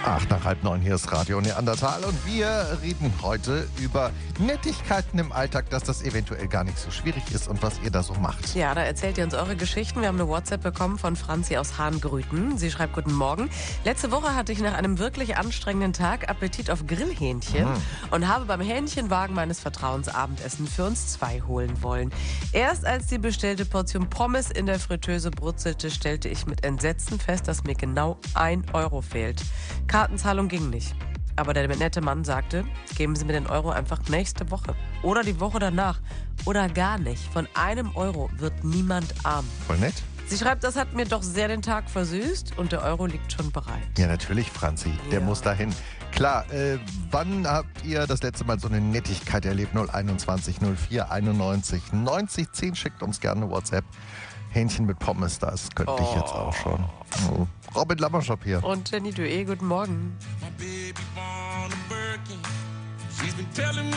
8:30, hier ist Radio Neandertal und wir reden heute über Nettigkeiten im Alltag, dass das eventuell gar nicht so schwierig ist und was ihr da so macht. Ja, da erzählt ihr uns eure Geschichten. Wir haben eine WhatsApp bekommen von Franzi aus Hahngrüten. Sie schreibt: Guten Morgen. Letzte Woche hatte ich nach einem wirklich anstrengenden Tag Appetit auf Grillhähnchen und habe beim Hähnchenwagen meines Vertrauens Abendessen für uns zwei holen wollen. Erst als die bestellte Portion Pommes in der Fritteuse brutzelte, stellte ich mit Entsetzen fest, dass mir genau 1 Euro fehlt. Kartenzahlung ging nicht. Aber der nette Mann sagte, geben Sie mir den Euro einfach nächste Woche oder die Woche danach oder gar nicht. Von 1 Euro wird niemand arm. Voll nett. Sie schreibt, das hat mir doch sehr den Tag versüßt und der Euro liegt schon bereit. Ja, natürlich, Franzi. Der muss dahin. Klar, wann habt ihr das letzte Mal so eine Nettigkeit erlebt? 021 04 91 90 10. Schickt uns gerne eine WhatsApp. Hähnchen mit Pommes, das könnte ich jetzt auch schon. Oh. Robin Lammerschop hier. Und Jenny Dué, guten Morgen.